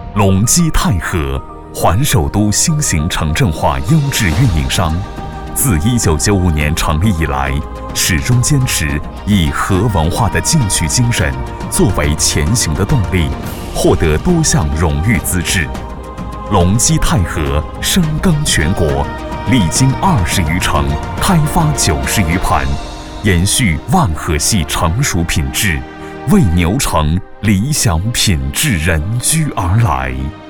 隆基泰禾，环首都新型城镇化优质运营商，自1995年成立以来，始终坚持以禾文化的进取精神作为前行的动力，获得多项荣誉资质。隆基泰禾深耕全国，历经20余城，开发90余盘，延续万禾系成熟品质，为牛城理想品质人居而来。